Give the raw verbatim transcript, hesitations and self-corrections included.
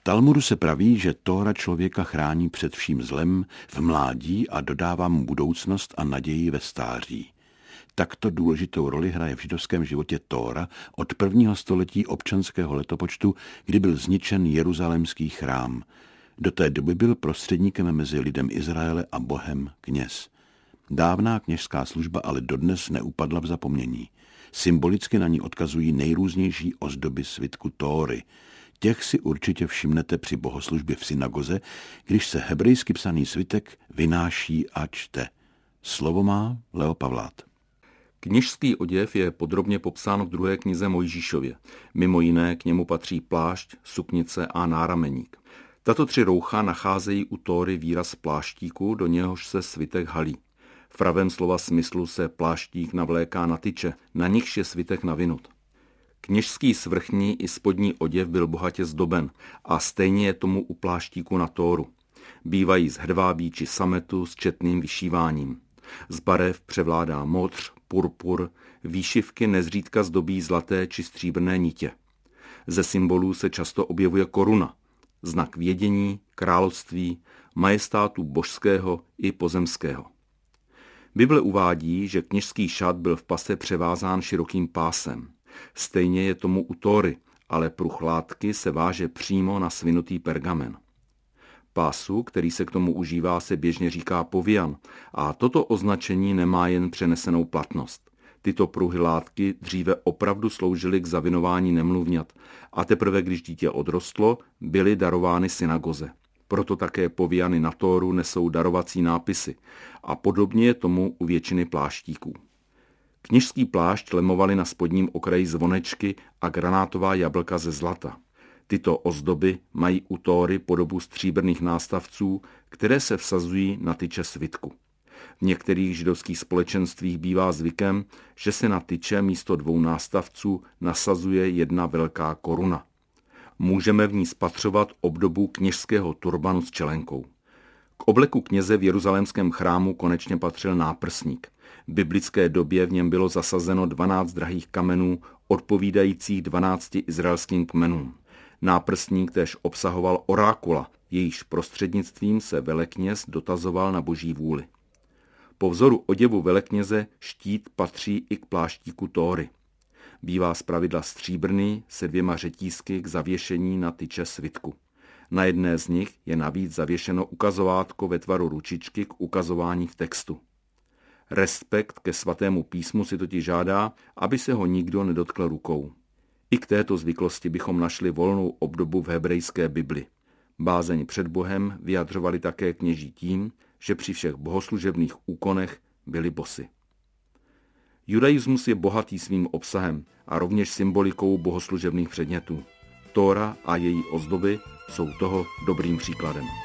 Talmudu se praví, že Tóra člověka chrání před vším zlem v mládí a dodává mu budoucnost a naději ve stáří. Takto důležitou roli hraje v židovském životě Tóra od prvního století občanského letopočtu, kdy byl zničen jeruzalémský chrám. Do té doby byl prostředníkem mezi lidem Izraele a Bohem kněz. Dávná kněžská služba ale dodnes neupadla v zapomnění. Symbolicky na ní odkazují nejrůznější ozdoby svitku Tóry. Těch si určitě všimnete při bohoslužbě v synagoze, když se hebrejsky psaný svitek vynáší a čte. Slovo má Leo Pavlát. Kněžský oděv je podrobně popsán v druhé knize Mojžíšově. Mimo jiné k němu patří plášť, suknice a nárameník. Tato tři roucha nacházejí u Tóry výraz pláštíku, do něhož se svitek halí. V pravém slova smyslu se pláštík navléká na tyče, na nichž je svitek navinut. Kněžský svrchní i spodní oděv byl bohatě zdoben a stejně je tomu u pláštíku na Tóru. Bývají z hedvábí či sametu s četným vyšíváním. Z barev převládá modř, purpur, výšivky nezřídka zdobí zlaté či stříbrné nitě. Ze symbolů se často objevuje koruna, znak vědění, království, majestátu božského i pozemského. Bible uvádí, že kněžský šat byl v pase převázán širokým pásem. Stejně je tomu u Tóry, ale pruh látky se váže přímo na svinutý pergamen. Pásu, který se k tomu užívá, se běžně říká povian a toto označení nemá jen přenesenou platnost. Tyto pruhy látky dříve opravdu sloužily k zavinování nemluvňat a teprve když dítě odrostlo, byly darovány synagoze. Proto také poviany na Tóru nesou darovací nápisy a podobně je tomu u většiny pláštíků. Kněžský plášť lemovali na spodním okraji zvonečky a granátová jablka ze zlata. Tyto ozdoby mají u Tóry podobu stříbrných nástavců, které se vsazují na tyče svitku. V některých židovských společenstvích bývá zvykem, že se na tyče místo dvou nástavců nasazuje jedna velká koruna. Můžeme v ní spatřovat obdobu kněžského turbanu s čelenkou. K obleku kněze v jeruzalémském chrámu konečně patřil náprsník. V biblické době v něm bylo zasazeno dvanáct drahých kamenů odpovídajících dvanácti izraelským kmenům. Náprsník též obsahoval orákula, jejíž prostřednictvím se velekněz dotazoval na boží vůli. Po vzoru oděvu velekněze štít patří i k pláštíku Tóry. Bývá zpravidla stříbrný se dvěma řetízky k zavěšení na tyče svitku. Na jedné z nich je navíc zavěšeno ukazovátko ve tvaru ručičky k ukazování v textu. Respekt ke svatému písmu si totiž žádá, aby se ho nikdo nedotkl rukou. I k této zvyklosti bychom našli volnou obdobu v hebrejské Bibli. Bázeň před Bohem vyjadřovali také kněží tím, že při všech bohoslužebných úkonech byli bosy. Judaismus je bohatý svým obsahem a rovněž symbolikou bohoslužebných předmětů. Tóra a její ozdoby jsou toho dobrým příkladem.